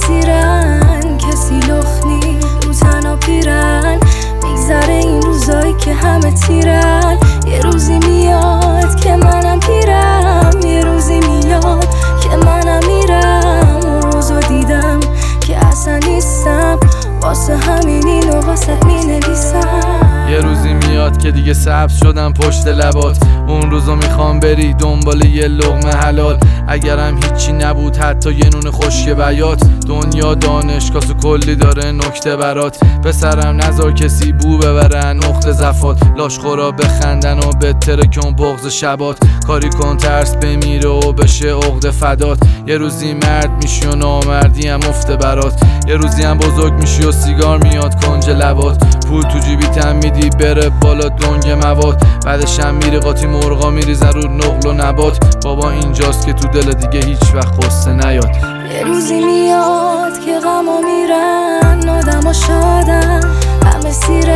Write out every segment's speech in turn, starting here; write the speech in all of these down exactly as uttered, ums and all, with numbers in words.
سیرن کسی لخ نی رو تنها پیرن میگذره این روزایی که همه تیرن یه روزی میاد که منم پیرم یه روزی میاد که منم میرم اون روزو دیدم که اصلا نیستم واسه همین اینو واسه می نویسم یه روزی میاد که دیگه سبز شدم پشت لبات اون روزو میخوام بری دنبال یه لقمه حلال اگرم هیچی نبود حتی یه نون خشک بیات دنیا دانشگاه و کلی داره نکته برات پسرم نذار کسی بو ببرن نقطه زفات لاشخورا بخندن و بهتره کن بغض شبات کاری کن ترس بمیره و بشه عقده فدات یه روزی مرد میشی و نامردی هم افته برات یه روزی هم بزرگ میشی و سیگار میاد کنج لبات پول تو جیبی تم میدی بره بالا دنگ مواد بعدش هم میری قاطی مرغا میریزن رو نقل و نبات بابا اینجاست که تو دل دیگه هیچ وقت قصه نیاد یه روزی میاد که غما میرن آدما شادن همه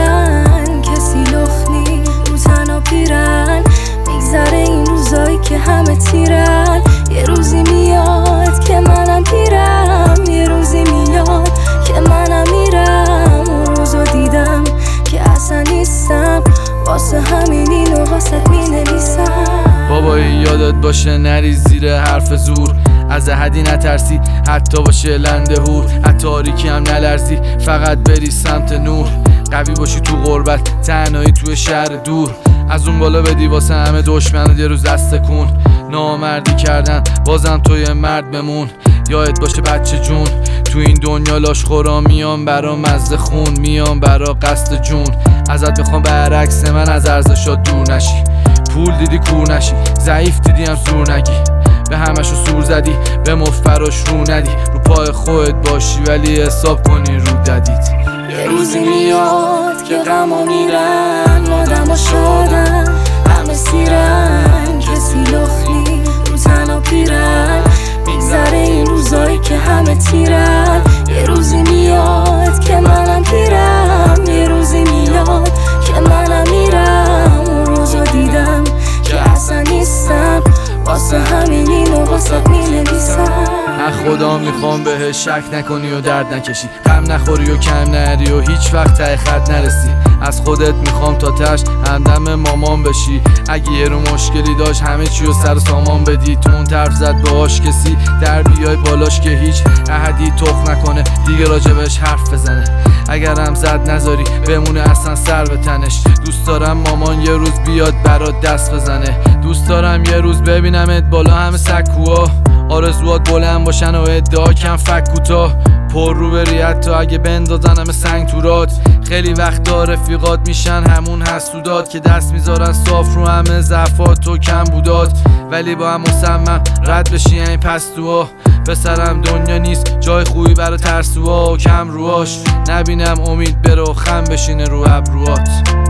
سیرن کسی لخ نی رو تنها پیرن میگذره این روزایی که همه تیرن یه روزی میاد که منم پیرم یه روزی میاد که منم میرم اون روزو دیدم که اصلا نیستم واسه همین اینو واسه می نویسم بابایی یادت باشه نری زیر حرف زور از احدی نترسی حتی باشه لنده هور حتی تاریکی هم نلرزی فقط بری سمت نور قوی باشی تو غربت تنهایی توی شهر دور از اون بالا بدی واسه همه دشمنت یه روز دست کن نامردی کردن بازم توی مرد بمون یادت باشه بچه جون تو این دنیا لاشخورا میان برا مزه خون میان برا قصد جون ازت بخوام برعکس من از ارزشات دور نشی پول دیدی کور نشی ضعیف دیدی هم زور نگی به همشو سور زدی به مفراش رو ندی رو پای خودت باشی ولی حساب کنی رو ددید یه روزی میاد که غما میرن آدما شادن همه سیرن کسی لخ نی رو تنها پیرن میگذره این روزایی که همه تیرن یه روزی میاد که منم پیرم یه روزی میاد که منم میرم اون روزو دیدم که اصلا نیستم واسه همین اینو واسه می نویسم از خدا میخوام بهش شک نکنی و درد نکشی غم نخوری و کم نری و هیچ وقت ته خط نرسی از خودت میخوام تا تش همدم مامان بشی اگه یه رو مشکلی داشت همه چی رو سر سامان بدی تو اون طرف زد باهاش کسی در بیای بالاش که هیچ احدی تخ نکنه دیگه راجبش حرف بزنه اگرم زد نذاری بمونه اصلا سر به تنش دوست دارم مامان یه روز بیاد برات دست بزنه دوست دارم یه روز ببینمت بالا همه سکوها آرزوات بلند باشن و ادعا کم فک کوتاه پر رو بری حتی اگه بندازن همه سنگ تو راد خیلی وقتا رفیقات میشن همون حسودات که دست میذارن صاف رو همه ضعفات و کم بودات ولی با هم مصمم رد بشی این پستوها پسرم دنیا نیست جای خوبی برای ترسوها و کم روهاش نبینم امید بره و خم بشینه رو ابروات